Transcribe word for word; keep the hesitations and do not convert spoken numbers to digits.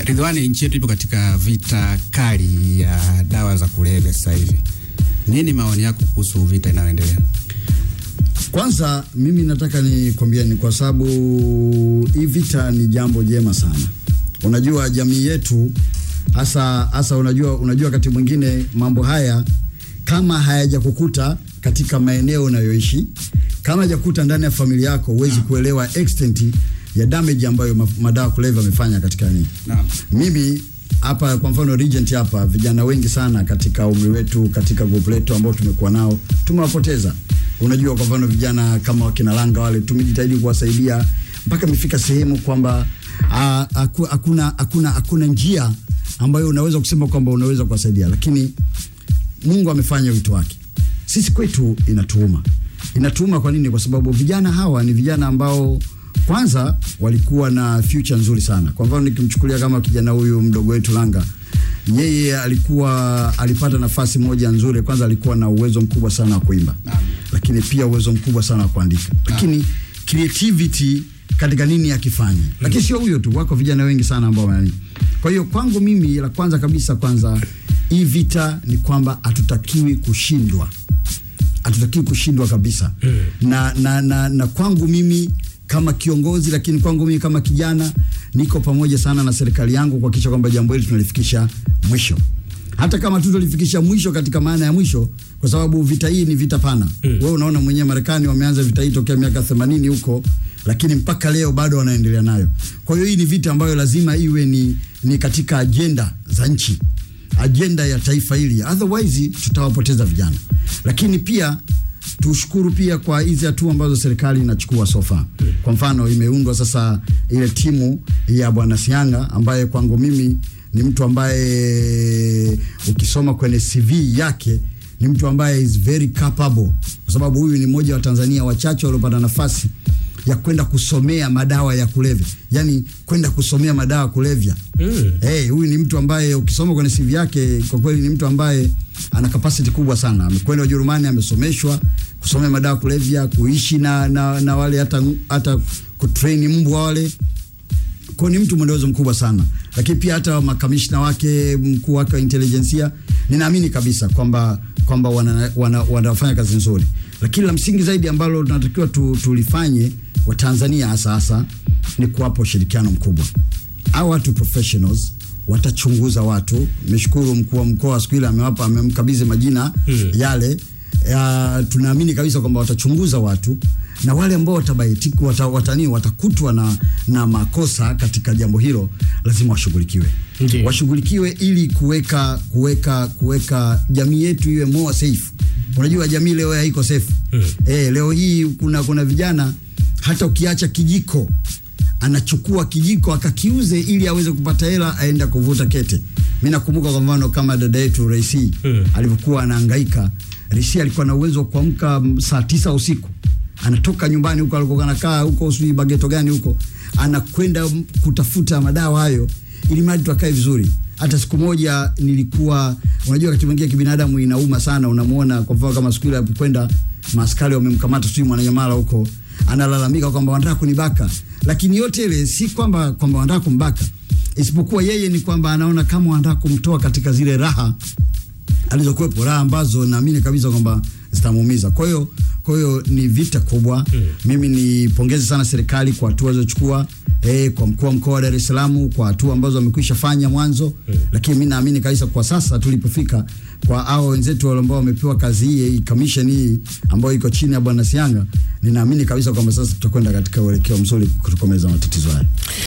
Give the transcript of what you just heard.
Ridhiwani, nchi yetu ipo katika vita kali ya dawa za kulevya sasa hivi. Nini maoni yako kuhusu vita inayoendelea? Kwanza mimi nataka nikwambie ni kwa sababu hii vita ni jambo jema sana. Unajua jamii yetu hasa hasa unajua unajua wakati mwingine mambo haya kama hayajakukuta katika maeneo unayoishi, kama hayajakuta ndani ya familia yako, huwezi kuelewa extent ya damage ambayo madawa kulevya yamefanya katika nini. Naam. Mimi hapa kwa mfano Regent hapa, vijana wengi sana katika umri wetu, katika group letu ambao tumekuwa nao tumewapoteza. Unajua kwa mfano vijana kama wakina Langa wale tumejitahidi kuwasaidia mpaka mifika sehemu kwamba hakuna hakuna hakuna njia ambayo unaweza kusema kwamba unaweza kuwasaidia, lakini Mungu amefanya wito wake. Sisi kwetu inatuuma. Inatuuma kwa nini? Kwa sababu vijana hawa ni vijana ambao kwanza walikuwa na future nzuri sana. Kwa mfano nikimchukulia kama kijana huyu mdogo wetu Langa, yeye alikuwa alipata nafasi moja nzuri. Kwanza alikuwa na uwezo mkubwa sana wa kuimba, lakini pia uwezo mkubwa sana wa kuandika, lakini creativity katika nini akifanya. Lakini sio huyo tu, wako vijana wengi sana ambao wanani. Kwa hiyo kwangu mimi la kwanza kabisa, kwanza hii vita ni kwamba hatutakiwi kushindwa. Hatutakiwi kushindwa kabisa. Na, na, na, na kwangu mimi kama kiongozi, lakini kwangu mimi kama kijana, niko pamoja sana na serikali yangu kuhakikisha kwamba jambo hili tunalifikisha mwisho. Hata kama tutalifikisha mwisho katika maana ya mwisho, kwa sababu vita hii ni vita pana. Mm. Wewe unaona mwenyewe Marekani wameanza vita hii tokea miaka themanini huko, lakini mpaka leo bado wanaendelea nayo. Kwa hiyo hii ni vita ambayo lazima iwe ni, ni katika agenda za nchi, agenda ya taifa hili, otherwise tutawapoteza vijana. Lakini pia tushukuru pia kwa hizi hatua ambazo serikali inachukua so far. Kwa mfano imeundwa sasa ile timu ya Bwana Sianga ambaye kwangu mimi ni mtu ambaye ukisoma kwenye C V yake ni mtu ambaye is very capable, kwa sababu huyu ni mmoja wa Tanzania wachache waliopata nafasi ya kwenda kusomea madawa ya kulevya. Yaani kwenda kusomea madawa ya kulevya. Mm. Eh, huyu ni mtu ambaye ukisoma kwenye C V yake kwa kweli ni mtu ambaye ana capacity kubwa sana. Amekwenda Ujerumani, amesomeshwa kusomea madawa ya kulevya, kuishi na na, na wale hata hata kutrain mbwa wale. Kwa ni mtu mwenye uwezo mkubwa sana. Lakini pia hata makamishna wake, mkuu wake wa intelligence, ninaamini kabisa kwamba kwamba wana, wana, wanafanya kazi nzuri. Lakini la msingi zaidi ambalo tunatakiwa tu, tulifanye wa Tanzania hasa hasa ni kuwapa ushirikiano mkubwa. Hao watu professionals watachunguza watu. Nimeshukuru mkuu wa mkoa siku ile amewapa amemkabidhi majina hmm. yale. Ya, tunaamini kabisa kwamba watachunguza watu, na wale ambao watabaitiki wata, watani watakutwa na na makosa katika jambo hilo lazima washughulikiwe. Okay. Washughulikiwe ili kuweka kuweka kuweka jamii yetu iwe more safe. Unajua jamii leo haiko safe. Hmm. Eh, leo hii kuna kuna vijana hata ukiacha kijiko anachukua kijiko akakiuze ili aweze kupata hela aenda kuvuta kete. Mimi nakumbuka kwa mfano kama dada yetu Raisi hmm. alivyokuwa anahangaika. Raisi alikuwa na uwezo wa kuamka saa tisa usiku. Anatoka nyumbani huko alikokuwa anakaa huko usui bageto gani huko, anakwenda kutafuta madawa hayo ili mradi tukae vizuri. Hata siku moja nilikuwa, unajua wakati mwingine kibinadamu inauma sana, unamuona kwa mfano kama siku ile alipokwenda maaskari wamemkamata sui Mwananyamala huko, analalamika kwamba wanataka kunibaka. Lakini yote ile si kwamba kwamba wanataka kumbaka, isipokuwa yeye ni kwamba anaona kama wanataka kumtoa katika zile raha alizokuwepo, raha ambazo naamini kabisa kwamba zitamuumiza. Kwa hiyo kwa hiyo ni vita kubwa. Mm. Mimi nipongeze sana serikali kwa hatua zilizochukua, eh, kwa mkuu wa mkoa wa Dar es Salaam kwa hatua ambazo wamekwisha fanya mwanzo. Mm. Lakini mimi naamini kabisa kwa sasa tulipofika kwa hao wenzetu wale ambao wamepewa kazi hii, commission hii ambayo iko chini ya Bwana Sianga, ninaamini kabisa kwamba sasa tutakwenda katika uelekeo mzuri kutokomeza matatizo haya.